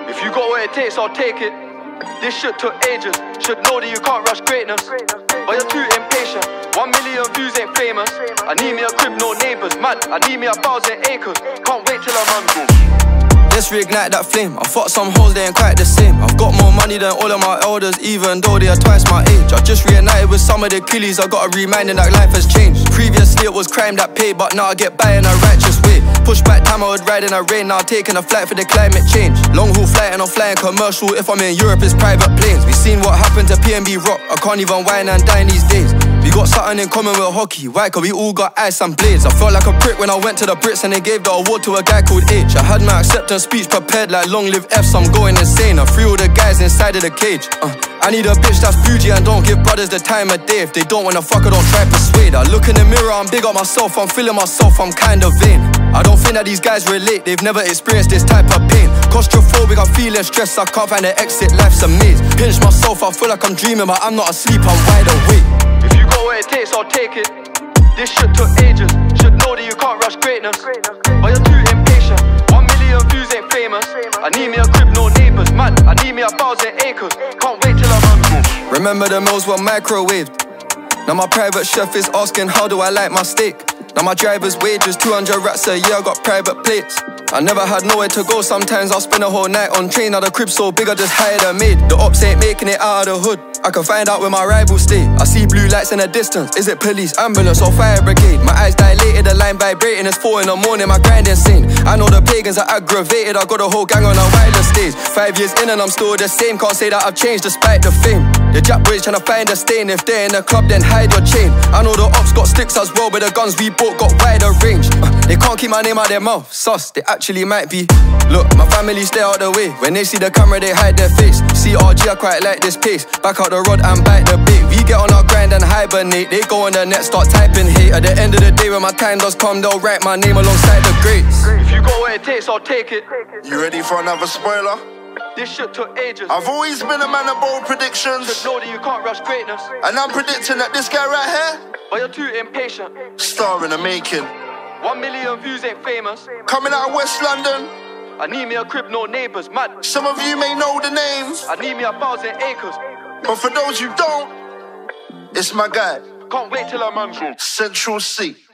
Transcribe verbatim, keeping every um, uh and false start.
If you got what it takes, I'll take it. This shit took ages. Should know that you can't rush greatness, but you're too impatient. One million views ain't famous. I need me a crib, no neighbours. Mad, I need me a thousand acres. Can't wait till I'm hungry. Let's reignite that flame. I fucked some hoes, they ain't quite the same. I've got more money than all of my elders, even though they are twice my age. I just reunited with some of the killies. I got a reminder that life has changed. Previously it was crime that paid, but now I get by in a righteous way. Push back time, I would ride in a rain. Now I'm taking a flight for the climate change. Long haul flight and I'm flying commercial. If I'm in Europe, it's private planes. We seen what happened to P N B Rock. I can't even wine and dine these days. We got something in common with hockey. Why? Cause we all got ice and blades. I felt like a prick when I went to the Brits and they gave the award to a guy called H. I had my acceptance speech prepared like long live F's. I'm going insane. I free all the guys inside of the cage. uh, I need a bitch that's bougie and don't give brothers the time of day. If they don't wanna fuck her, don't try persuade. I look in the mirror, I'm big on myself. I'm feeling myself, I'm kinda vain. I don't think that these guys relate. They've never experienced this type of pain. Claustrophobic, I'm feeling stressed. I can't find an exit, life's a maze. Pinch myself, I feel like I'm dreaming, but I'm not asleep, I'm wide awake. If you got what it takes, I'll take it. This shit took ages. Should know that you can't rush greatness, but you're too impatient. One million views ain't famous. I need me a crib, no neighbours. Man, I need me a thousand acres. Can't wait till I'm hungry. Remember the meals were microwaved. Now my private chef is asking how do I like my steak. Now my driver's wages, two hundred rats a year, I got private plates. I never had nowhere to go, sometimes I'll spend a whole night on train. Now the crib's so big I just hired a maid. The ops ain't making it out of the hood. I can find out where my rivals stay. I see blue lights in the distance. Is it police, ambulance or fire brigade? My eyes dilated, the line vibrating. It's four in the morning, my grind insane. I know the pagans are aggravated. I got a whole gang on a wireless stage. Five years in and I'm still the same. Can't say that I've changed despite the fame. The Jack boys tryna find a stain. If they're in the club then hide your chain. I know the ops got sticks as well, but the guns we bought got wider range. uh, They can't keep my name out their mouth. Sus, they actually might be. Look, my family stay out the way. When they see the camera they hide their face. C R G I quite like this pace. Back out the rod and bite the bait. We get on our grind and hibernate. They go on the net, start typing hate. At the end of the day when my time does come, they'll write my name alongside the greats. If you got what it takes, I'll take it. You ready for another spoiler? This shit took ages. I've always been a man of bold predictions, Should know that you can't rush greatness, and I'm predicting that this guy right here, but you're too impatient. star in the making. One million views ain't famous. Coming out of West London, I need me a crib, no neighbours. Mad, some of you may know the names, I need me a thousand acres. but for those who don't, it's my guy, Can't wait till I'm hungry. Central C.